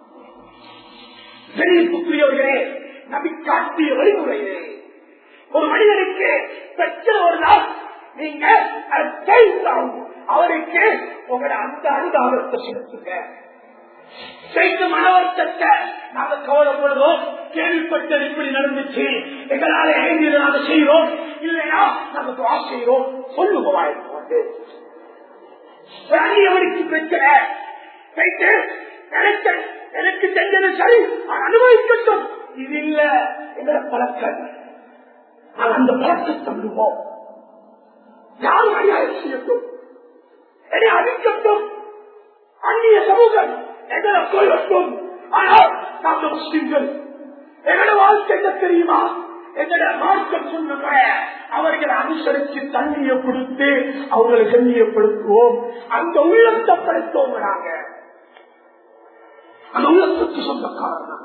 பெரிய புத்திரியவர்களே, நபி காட்டிய வழிமுறையே ஒரு மனிதனுக்கு பிரச்சனை ஒரு நாள் நீங்க அவருக்கு உங்களோட அந்த அனுதாபத்தை செலுத்துங்க. செய்த மனவர்த்தத்தை நாங்க கவலைப்படுவோம். கேள்விப்பட்டது இப்படி நடந்துச்சு, எங்களால ஐந்து நாங்க செய்யறோம், இல்லையா நாங்க துவா செய்யறோம் சொல்லுவோம். அந்நியவனுக்கு பிரச்சனை எனக்கு எனக்கு செஞ்சது சரி, அனுபவிக்கட்டும். இது இல்ல எங்களை பழக்கம், நாங்கள் அந்த பழக்கத்தை விடுவோம். யாரும் அநியாயம் செய்யட்டும், என்னை அழிக்கட்டும், அந்நிய சமூகம் எங்களை கொள்ளட்டும். ஆனால் நாங்கள் முஸ்லிம்கள் எங்களோட வாழ்க்கை என்ன தெரியுமா, எங்களோட மார்க்கம் சொன்ன அவர்களை அனுசரித்து தண்ணியை கொடுத்து அவர்களை கண்ணியப்படுத்துவோம். அந்த உள்ளத்தை படைத்தோம். நாங்க அந்த உள்ளத்துக்கு சொந்தக்காரர்கள்.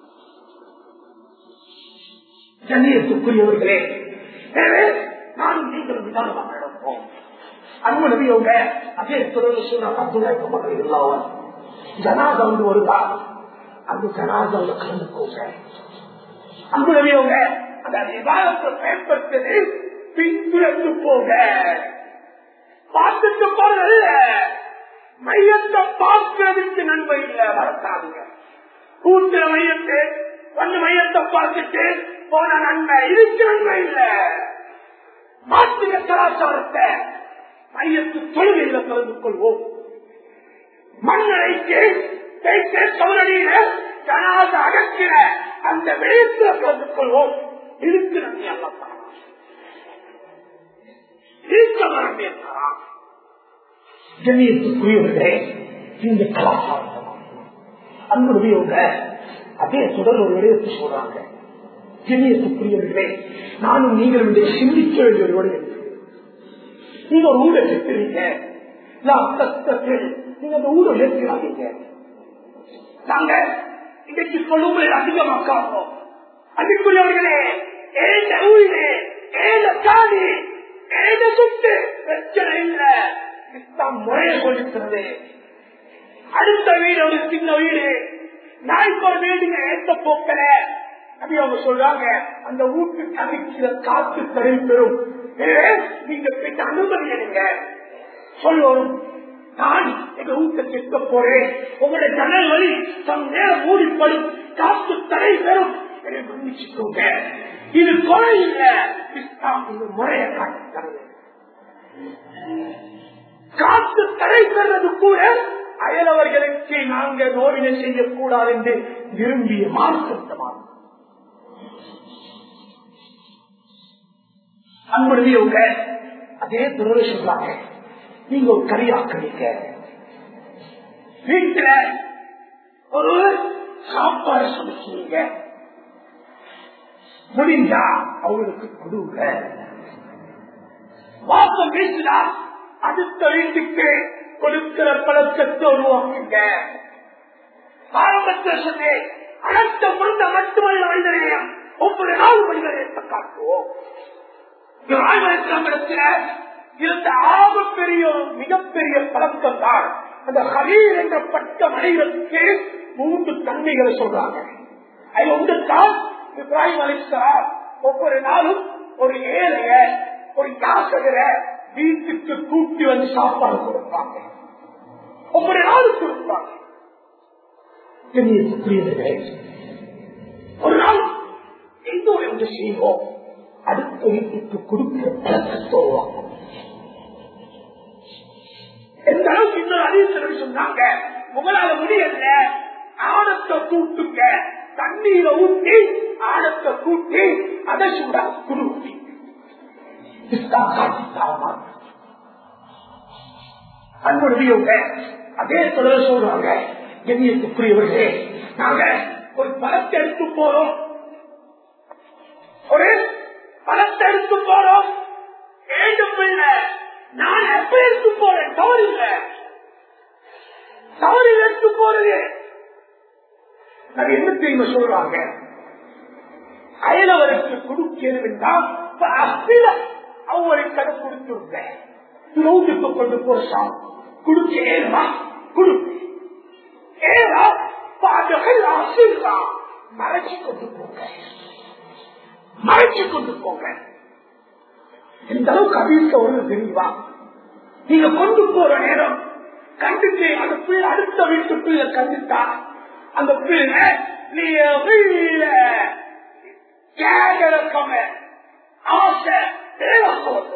கண்ணியத்துக்குரியவர்களே, நானும் நீங்களும் விதானமாக நடப்போம். அன்பு நபியோங்க அதே தொடர்ந்து சொன்ன ஜனாதா வந்து வருதா, அந்த ஜனாதாவில் கலந்துக்கோங்க. அன்பு நபியோங்க அந்த விவாதத்தை பயன்படுத்தது பின்துறந்து போக பார்த்துட்டு போறது மையத்தை பார்க்கிறதுக்கு நன்மை இல்லை, வரத்தாதுங்க. கூட்டுற மையத்தை வந்து மையத்தை பார்த்துட்டு போன நன்மை இதுக்கு நன்மை இல்லை. மாற்றுக கலாச்சாரத்தை மையத்து தொழுகையில கலந்து கொள்வோம். மண்ணறைக்கு சௌரடியில ஜனாத அகற்றின அந்த விடயத்தில் கலந்து கொள்வோம். இதுக்கு நன்றி அல்ல இருக்க மரமே கண்ணியத்துக்குரியவர்களே, இந்த கலாச்சாரம் அன்புடையவங்க அதே தொடர் ஒரு விடயத்தை சொல்றாங்க. கண்ணியத்துக்குரியவர்களே, நானும் நீங்கள் சிந்திக்க வேண்டிய ஒரு விடயம். நீங்க ஒரு ஊரை செத்துறீங்க, நீங்க அந்த ஊரை ஏற்கிறாதீங்க. நாங்க இன்னைக்கு கொழும்பு அதிகமாக்காமோ அதுக்குரியவர்களே, ஏழ ஊழே ஏழ காணி ஏழ சுட்டு பிரச்சனை இல்லை, முறையை சொல்லிக்கிறது. அடுத்த வீடு ஒரு சின்ன வீடு, நாய்க்கு ஒரு வீடுங்க ஏற்ற போக்கல அப்படி அவங்க சொல்றாங்க. அந்த வீட்டுக்கு அடிக்கிற காத்து தடை பெறும். நீங்க போயிட்டு அனுமதி எடுங்க சொல்லுவோம். நான் எங்க வீட்டை கேட்க போறேன், உங்களுடைய ஜன்னல் வழி தம் நேரம் மூடிப்படும், காத்து தடை பெறும், மன்னிச்சுக்கோங்க. இது கொலை இல்ல, இது முறையை காட்டு தடை. காத்து தடை பெறுவது கூட அயலவர்களுக்கு நாங்க நோவினை செய்யக்கூடாது என்று விரும்பிய மாற்றமாக அன்புடைய அதே துறை சொல்றாங்க. நீங்க ஒரு கரியாக்கிறீங்க, வீட்டுல ஒரு சாப்பாடு சமைச்சீங்க, முடிஞ்சா அவங்களுக்கு கொடுங்க. வாசம் வீசுதா அடுத்த வீட்டுக்கு கொடுக்கிற பழக்கத்தை உருவாக்குங்க. ஆரம்பத்தில் சொன்னேன், அடுத்த முழுந்த மட்டுமல்ல மனிதனையும் ஒவ்வொரு நாள் மனிதனை காட்டுவோம். இருந்த ஆக பெரிய மிகப்பெரிய பழக்கம் தான் அந்த ஹலீல் என்ற பட்ட மனிதனுக்கு மூன்று தன்மைகளை சொல்றாங்க. அதுல ஒன்று தான் இப்ராஹிம் அலைஹிஸ்ஸலாம் ஒவ்வொரு நாளும் ஒரு ஏழைய ஒரு யாசகரை வீட்டுக்கு கூட்டி வந்து சாப்பாடு கொடுப்பாங்க. ஒவ்வொரு நாளும் கொடுப்பாங்க. ஒரு நாள் எந்த ஒன்று செய்வோம், அடுத்த வீட்டுக்கு கொடுக்கிற பழக்கத்தை உருவாக்கும். சொன்னாங்க, உங்களால முடியல, ஆடத்தை கூட்டுங்க, தண்ணீரை ஊற்றி ஆடத்தை கூட்டி அதை சூடா குடுத்தி அன்புடையவங்க. அதே தொடர சொல்றாங்க, கண்ணியத்துக்குரியவர்களே, நாங்க ஒரு பழத்தை எடுத்து போறோம், ஒரு பழத்தை எடுத்து போறோம், ஏழு பிள்ளை நான் எப்ப எடுத்து போறேன், தவறு இல்லை, தவறு எடுத்து போறது. அது என்ன தெரியுமா சொல்றாங்க, அயலவருக்கு கொடுக்கிறதுன்னா அவருக்கு கடை கொடுத்துருந்தேன், நோட்டுக்கு கொண்டு போறான், குடுக்க ஏழா குடுக்கு ஏழா பாடகள் ஆசிரியர் மறைச்சு கொண்டு போங்க, மறைச்சு கொண்டு போங்க. எந்த அளவுக்கு அதிர்ஷ்ட ஒரு தெரியுமா, நீங்க கொண்டு போற நேரம் கண்டுட்டு அந்த பிள்ளை அடுத்த வீட்டு பிள்ளை கண்டுட்டா அந்த பிள்ளை நீ கேட்கறக்கம ஆசை தேவைப்படுது.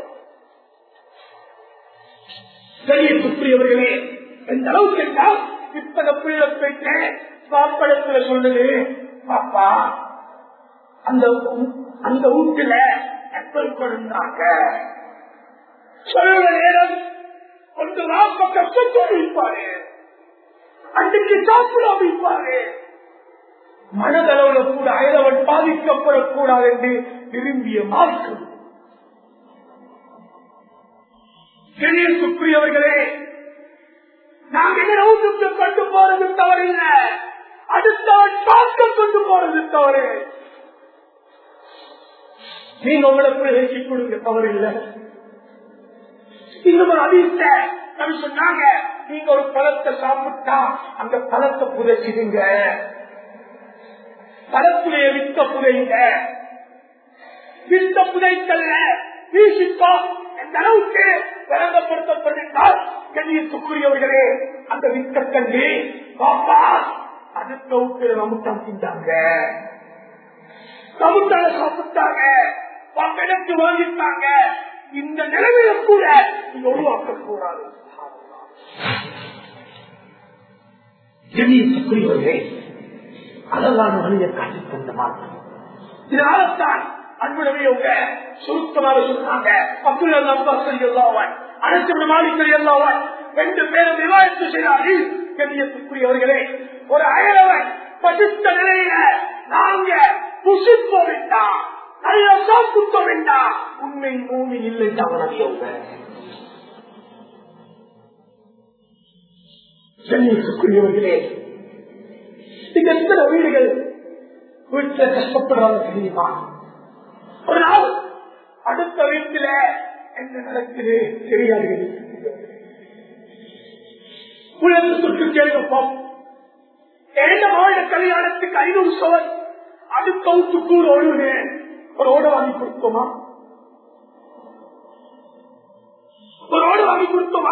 பெரிய சுற்றியவர்களே, எந்த அளவுக்கு என்றால் இத்தனை பிள்ளை போயிட்டு சாப்பிடத்துல சொல்லுது, பாப்பா அந்த அந்த வீட்டுல எப்பல் கொடுத்தாங்க சொல்ற நேரம் கொண்டு வாப்ப கஷ்டத்தோடு இருப்பாரு, அன்றைக்கு சாப்பிட வைப்பாரு, மனதளவுல கூட அயலவன் பாதிக்கப்படக்கூடாது என்று விரும்பிய மாற்றம். பெரிய சுற்றியவர்களே, நாங்க என்ன கொண்டு போறது தவறில்லை, அடுத்தவன் பார்க்க கொண்டு போறது தவறு. நீங்க உங்களுக்கு எழுச்சி கொடுங்க, தவறு இல்லை. இன்னும் அதிர்ஷ்ட சொன்னாங்க, நீங்க ஒரு பழத்தை சாப்பிட்டா அந்த பழத்தை புதைச்சிடுங்க, பழத்துடைய வித்த புதைங்க, வித்த புதைத்தல்ல வீசிக்கோ எந்த அளவுக்கு விளங்கப்படுத்தப்பட்டால் கண்ணியத்துக்குரியவர்களே, அந்த வித்த கண்டு பாப்பா அடுத்த வீட்டு நமுட்டம் செஞ்சாங்க, நமுட்டால சாப்பிட்டாங்க, பாப்பெடுத்து வாங்கிட்டாங்க. இந்த நிலைமையில கூட நீங்க உருவாக்க கூடாது. அதெல்லாம் வழியை காட்டி தந்த மாற்றம். இதனால்தான் அன்புடையவங்க சுருக்கமாக சொன்னாங்க, அப்துல் அப்பாஸ் எல்லாவன் அனைத்து மாலிகள் எல்லாவன் ரெண்டு பேரும் விவாதித்து செய்தார்கள். கண்ணியத்துக்குரியவர்களே, ஒரு அயலவன் பசித்த நிலையில நாங்க புசிப்ப வேண்டாம், நல்ல சாப்பிட்ட வேண்டாம், உண்மை மூமி இல்லை தவறவியவங்க. கண்ணியத்துக்குரியவர்களே, நீங்க எத்தனை வீடுகள் வீட்டுல கஷ்டப்படுறாங்க தெரியுமா? ஒரு நாள் அடுத்த வீட்டுல என்ன நடக்குது தெரியாது, உலக சுற்று கேள்விப்போம். இரண்டு மாநில கல்யாணத்துக்கு ஐநூறு சவன் அடுத்த ஊற்றுக்கூறு ஒழுங்கு ஒரு ஓட வாங்கி கொடுத்தோமா? ஒரு ஓட வாங்கி கொடுத்தோமா?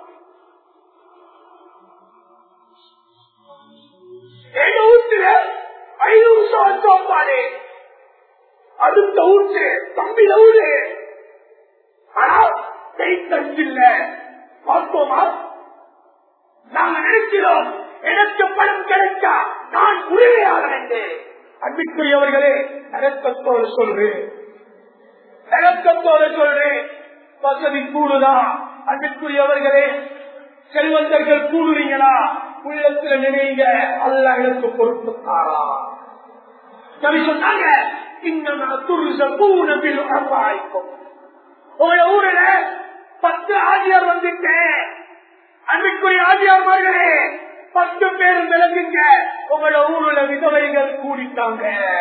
எங்க வீட்டுல ஐநூறு சவன் சாப்பாடு, அடுத்த ஊற்று தம்பி ஊரு, ஆனால் இல்ல பார்த்தோமா? நாங்க நினைக்கிறோம் எனக்கு பணம் கிடைச்சா நான் உரிமையாளர் என்று. அன்பிற்குரியவர்களே, இறக்கத்தோடு சொல்றேன், இறக்கத்தோடு சொல்றேன், வசதி கூடுதா? அன்பிற்குரியவர்களே, செல்வந்தர்கள் கூடுறீங்களா? உள்ளத்துல நினைங்க, அல்லாஹ் எனக்கு பொறுப்புத்தாரா. நபி சொன்னாங்க, இன்னமா துர்ஸகூன பில் அர்பாயிக்கும். உங்க ஊர்ல பத்து ஆஜியார் வந்துட்டேன். அன்பிற்குரிய ஆஜியார்மார்களே, பத்து பேரும் விளங்குங்க, உங்களோட ஊர்ல விதவைகள் கூடிட்டாங்க,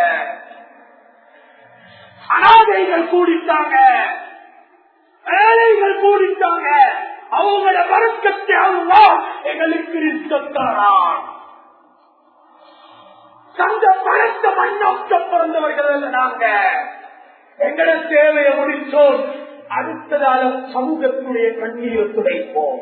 அனாதைகள் கூடிட்டாங்க, ஏழைகள் கூடிட்டாங்க. அவங்களோட வரக்கத்தை அல்லாஹ் எங்களுக்கு ரிஸ்கத்தாரான். தந்த பணத்தை மண்ணோக்க பிறந்தவர்கள் நாங்க. எங்களோட தேவையை முடிச்சோம், அடுத்ததால சமூகத்துடைய கண்ணீரை துடைப்போம்.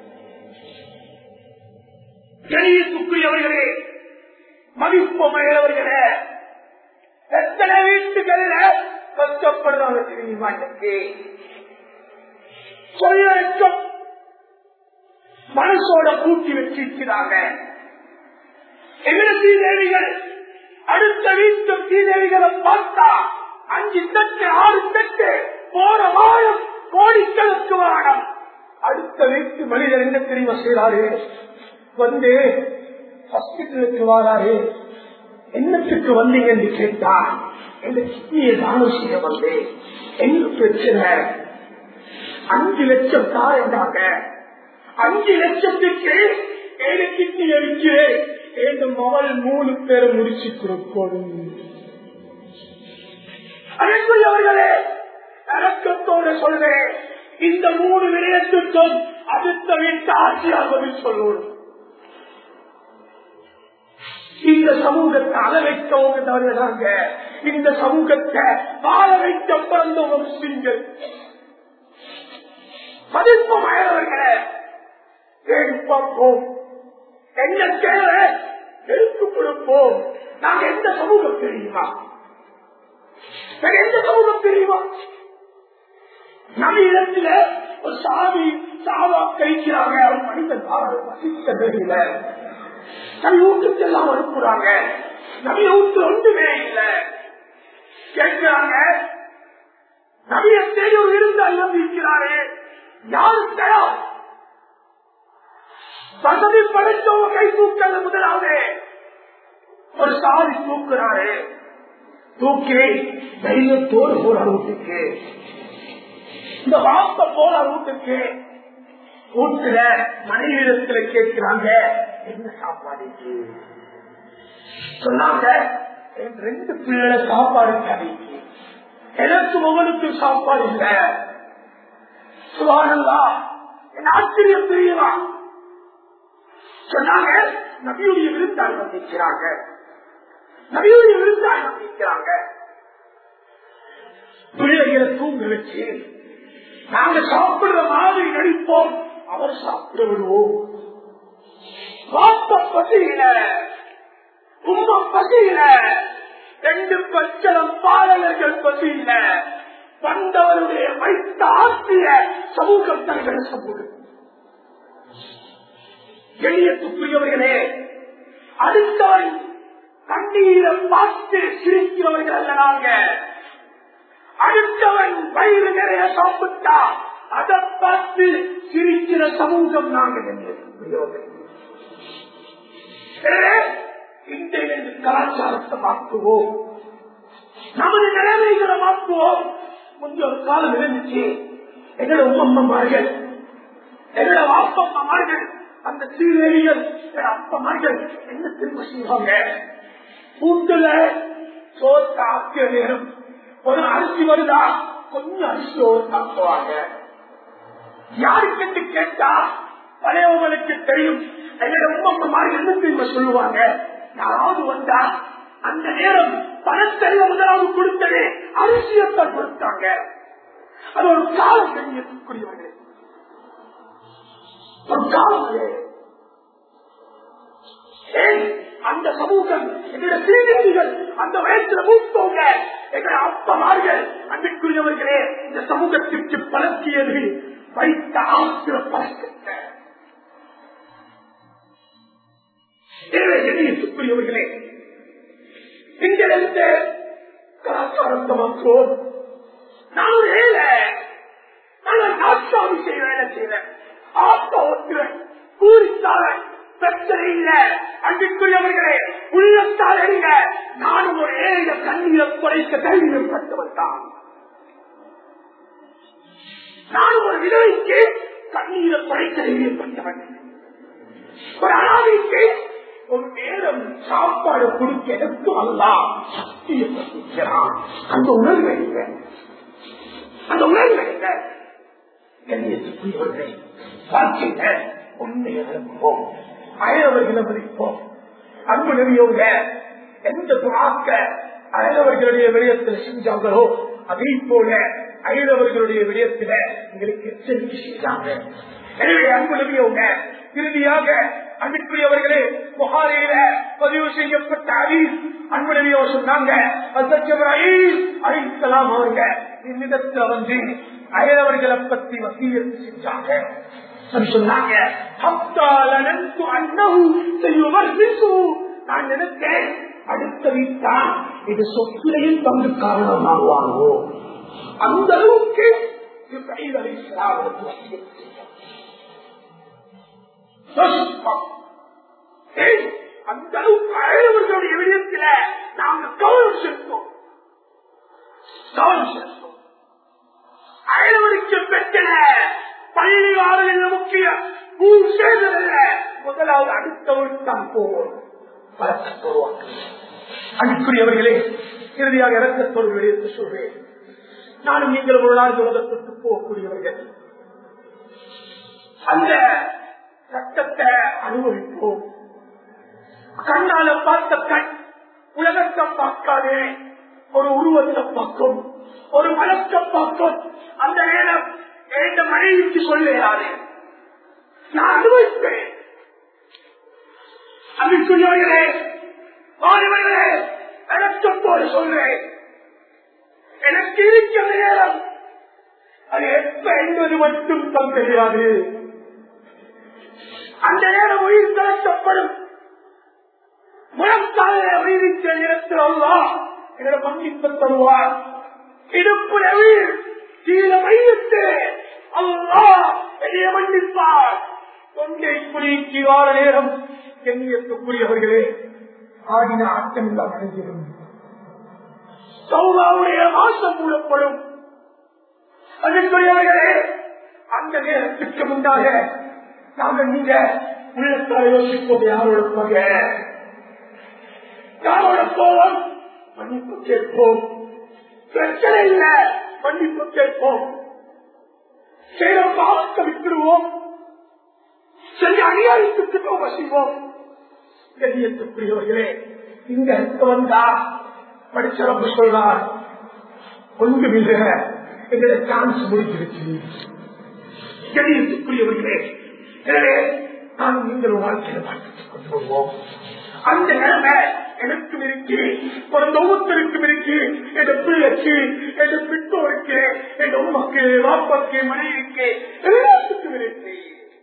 கண்ணியத்துக்குரியவர்களே, மதிப்பமையவர்களே, எத்தனை வீட்டுகள்ல கஷ்டப்படுறாங்க தெரியுமா? சொல்ல மனசோட கூட்டி வச்சிருக்கிறாங்க. எங்கட ஸ்ரீதேவிகள் அடுத்த வீட்டு ஸ்ரீதேவிகளை பார்த்தா அஞ்சு தட்டு ஆறு தட்டு போற வாரம் கோடிக்கணக்கு வாரம். அடுத்த வீட்டு மனிதர் என்ன தெரியுமா செய்யறாரு? வந்து ஹாஸ்பிட்டலுக்கு வராரு. என்னத்துக்கு வந்தீங்க என்று கேட்டா, எங்க கிட்னியை தானம் செய்ய வந்து என்ன பிரச்சனை, அஞ்சு லட்சம் தாயண்டாங்க, அஞ்சு லட்சத்துக்கு ஏழு கிட்னி அடிச்சு எங்க மகள் மூணு பேரை முடிச்சு கொடுக்கணும். அவர்களே இறக்கத்தோட சொல்றேன், இந்த மூணு விடயத்துக்கும் அடுத்த வீட்டு ஆட்சியாளர் சொல்லணும். இந்த சமூகத்தை அள வைத்தவங்க தவறுகிறாங்க. இந்த சமூகத்தை வாழ வைக்க பிறந்தவங்க முஸ்லிம்கள். மதிப்பமாயவர்களை தேடி பார்ப்போம், என்ன தேவை எடுத்து கொடுப்போம். நாங்க எந்த சமூகம் தெரியுமா? நாங்க எந்த சமூகம் தெரியுமா? நம்ம இடத்துல ஒரு சாமி சாவா கழிக்கிறாங்க. அவர் மனிதன் வசிக்க தெரியல. நபி வீட்டுக்கு எல்லாம் அனுப்புறாங்க. நபி வீட்டு ஒன்றுமே இல்லை. கேட்கிறாங்க, நபிய தேடி ஒரு இருந்தால் இருக்கிறாரு, யாரு தயார்? வசதி படைத்தவங்க கை தூக்கல. முதலாவது ஒரு சாதி தூக்குறாரு. தூக்கி தைரியத்தோடு போற வீட்டுக்கு, இந்த வாப்ப போற வீட்டுக்கு வீட்டுல மனைவிடத்துல கேட்கிறாங்க, என்ன சாப்பாடு சொன்னாங்க? ரெண்டு பிள்ளை சாப்பாடு கிடைக்கு, எனக்கு மகனுக்கு சாப்பாடு இல்ல. சுபானல்லா, என் ஆச்சரியம் தெரியுமா? சொன்னாங்க, நபியுடைய விருந்தாள் வந்திருக்கிறாங்க, நபியுடைய விருந்தாள் வந்திருக்கிறாங்க. பிள்ளைகளை தூங்க வச்சு நாங்க சாப்பிடுற மாதிரி நடிப்போம், அவர் சாப்பிட விடுவோம். வாப்ப பசியில, உம்ம பசியில, ரெண்டு பச்சளம் பாடலர்கள் பசியில வந்தவருடைய வைத்த ஆற்றிய சமூகம் தங்கள் சமூகம். எளியத்துக்குரியவர்களே, அடுத்தவன் கண்ணீரை பார்த்து சிரிக்கிறவர்கள் அல்ல நாங்க. அடுத்தவன் வயிறு நிறைய சாப்பிட்டா அதை பார்த்து சிரிக்கிற சமூகம் நாங்கள். இன்றைய கலாச்சாரத்தை மாற்றுவோம், நமது நிலைமைகளை மாற்றுவோம். முந்தைய ஒரு காலம் இருந்துச்சு, எங்களோட உம்மம்மார்கள், எங்களோட வாப்பம்மார்கள், அந்த சீரேரிகள் அப்பமார்கள் என்ன திரும்ப செய்வாங்க? கூட்டுல சோத்த ஆக்கிய நேரம் ஒரு அரிசி வருதா, கொஞ்சம் அரிசியோடு சாப்பிடுவாங்க. யாருக்கு கேட்டா பழையவங்களுக்கு தெரியும். எங்களோட உம்மம்மார்கள் என்ன திரும்ப சொல்லுவாங்க? யாராவது வந்தா அந்த நேரம் பணத்தை முதலாவது கொடுத்ததே அரிசியத்தான் கொடுத்தாங்க. அது ஒரு காலம் தெரியக்கூடியவர்கள், ஒரு காலம். அந்த சமூகம் எங்களுடைய சீனியர்கள், அந்த வயசுல மூத்தவங்க, எங்களுடைய அப்பமார்கள், அன்பிற்குரியவர்களே, இந்த சமூகத்திற்கு பழக்கியது வைத்த ஆசிர பழக்கத்தை. எளியத்துக்குரியவர்களே, இங்கிருந்து கலாச்சாரத்தை மாற்றுவோம். நான் ஒரு ஏழை, நான் ஒரு நாட்டாமி செய்ய வேலை செய்வேன், ஆத்த ஓட்டுவேன், கூறித்தாரன், பிரச்சனை இல்லை. அன்பிற்குரியவர்களே, உள்ளத்தால் அறிய நானும் ஒரு ஏழை கண்ணீரை குறைக்க தைரியம் பட்டவன் தான். நானும் ஒரு விதவைக்கு கண்ணீரை குறைக்க தைரியம் பட்டவன். ஒரு அனாதைக்கு ஒரு நேரம் சாப்பாடு கொடுக்க எனக்கு அல்லா சக்தியப்படுத்திக்கிறான். அந்த உணர்வு இல்லை, அந்த உணர்வு இல்லை. கண்ணியத்துக்குரியவர்களே, வாழ்க்கையில உண்மையை விரும்புவோம், அயலவர்களை மதிப்போம். அன்பு நபியோங்க எந்த துவாக்க அயலவர்களுடைய விடயத்தில் செஞ்சாங்களோ அதே போல அயலவர்களுடைய விடயத்தில எங்களுக்கு எச்சரிக்கை செய்தாங்க. எனவே அன்பு நபியோங்க இறுதியாக அன்புக்குரியவர்களே, புகாரில பதிவு செய்யப்பட்ட ஹதீஸ் அன்பு நபியோ சொன்னாங்க, அலைஹிஸ்ஸலாம் அவங்க என்னிடத்துல வந்து அயலவர்களை பத்தி வசியத்து செஞ்சாங்க. சொன்னாங்க. நான் நினைத்தேன் அடுத்த வீட்டான் இது சொத்துலையும் பங்கு காரணமாகுவாங்கோ. அந்த அளவுக்கு அந்த அளவுக்கு அயலவர்களுடைய விடயத்தில் நாங்கள் கவனம் செலுத்தோம் கவனம் செலுத்தோம் அயலவருக்கு பெற்ற பள்ளி வாரல் முக்கிய ஊர் சேர்ந்ததில்ல. முதலாவது அடுத்தவருக்கு தான் போவோம். பழக்கத்தை உருவாக்குங்கள். அன்புக்குரியவர்களே, இறுதியாக இறக்கத்தோடு வெளியேற்ற சொல்றேன். நானும் நீங்கள் ஒரு நாள் உலகத்திற்கு போகக்கூடியவர்கள். அந்த சட்டத்தை அனுபவிப்போம். கண்ணால பார்த்த கண் உலகத்தை பார்க்காதே, ஒரு உருவத்தை பார்க்கும், ஒரு மனத்தை பார்க்கும். அந்த நேரம் எந்த மனைவிக்கு சொல்லையாரு நான் அனுபவிப்பேன். அன்புக்குரியவர்களே, மாணவர்களே, இலக்கத்தோடு சொல்றேன். எனக்கு இருக்கிற நேரம் அது எப்ப என்பது மட்டும் தான் தெரியாது. அந்த நேரம் உயிர் கலக்கப்படும். முழக்கால உயிரிச்ச நேரத்தில் அல்லா என்னோட மன்னிப்பு தருவார். இடுப்புல உயிர் கீழ மையத்து அல்லா என்னைய மன்னிப்பார். தொண்டை குளிக்கு வார நேரம் எண்ணியத்துக்குரியவர்களே, ஆடின ஆட்டம் எல்லாம் அடைஞ்சிடும். சௌதாவுடைய மாசம் மூடப்படும். அதுக்குரியவர்களே, அந்த நேரத்திற்கு முன்னாக நாங்கள் நீங்க உள்ளத்தால் யோசிப்போம். யாரோட போக யாரோட போவோம்? மன்னிப்பு கேட்போம். பிரச்சனை இல்ல, மன்னிப்பு கேட்போம். செய்த பாவத்தை விட்டுடுவோம். செஞ்ச அநியாயத்துக்கு தோப செய்வோம். கண்ணியத்துக்குரியவர்களே, இங்க வந்தா படிச்சவங்க சொல்றார், ஒன்றும் இல்லை, எங்களை சான்ஸ் முடிச்சிருச்சு. கண்ணியத்துக்குரியவர்களே, எனவே நான் நீங்கள் வாழ்க்கையில பார்த்துக் கொண்டு வருவோம். அந்த நிலைமை எனக்கும் இருக்கு, பிறந்த ஒவ்வொருத்தருக்கும் இருக்கு. என் பிள்ளைக்கு, என் பெற்றோருக்கு, என் உமக்கு, வாப்பாக்கு, மனைவிக்கு, எல்லாத்துக்கும் இருக்கு.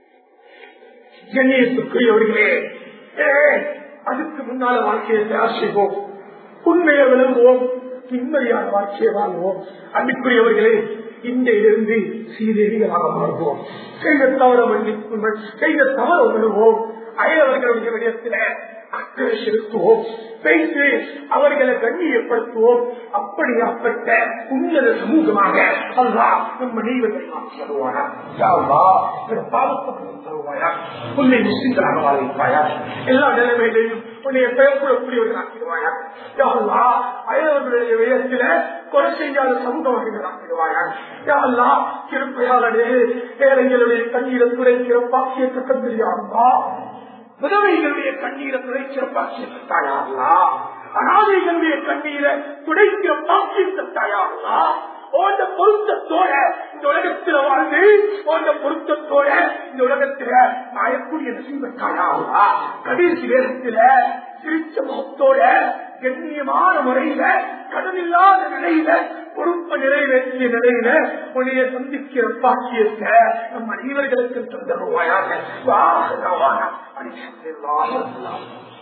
கண்ணியத்துக்குரியவர்களே, அதுக்கு முன்னால வாழ்க்கையை தயார் செய்வோம். உண்மையை விளங்குவோம். நிம்மதியான வாழ்க்கையை வாழ்வோம். அன்புக்குரியவர்களே, இன்றையிலிருந்து சீரேறிகளாக மாறுவோம். செய்த தவற மன்னிப்பு, செய்த தவற உணர்வோம். அயலவர்களுடைய விடயத்தில அக்கறை செலுத்துவோம். பேசி அவர்களை கண்ணியப்படுத்துவோம். அப்படியாப்பட்ட உன்னத சமூகமாக அல்லாஹ் நம்ம நீவத்தை மாற்றுவாயா? பாவத்தை தருவாயா? உன்னை முஸ்லிம்களாக வாழ்வாயா? எல்லா நிலைமையிலையும் உன்னைய பெயர்கூடக்கூடியவர்களாக்கிடுவாயா? அயலவர்களுடைய விடயத்தில கொலை செய்யாத சமூகமாக ஆக்கிடுவாயா? யாரெல்லாம் திருப்பையாளனே, ஏழைகளுடைய கண்ணீரை துடைக்கிற பாக்கியத்தை தந்திரியாருந்தா, விதவைகளுடைய கண்ணீரை துடைக்கிற பாக்கியத்தை தாயாரா, அனாதைகளுடைய கண்ணீரை துடைக்கிற பாக்கியத்தை தாயாரா, ஓண்ட பொருத்தத்தோட இந்த உலகத்தில வாழ்ந்து ஓண்ட பொருத்தத்தோட இந்த உலகத்தில நாயக்கூடிய நசீபத்தாயாரா, கடைசி நேரத்தில சிரிச்ச முகத்தோட கண்ணியமான முறையில, கடனில்லாத நிலையில, பொறுப்பை நிறைவேற்றிய நிலையில உன்னைய சந்திக்கிற பாக்கியத்தை நம் அனைவர்களுக்கு தந்தருவாயாக.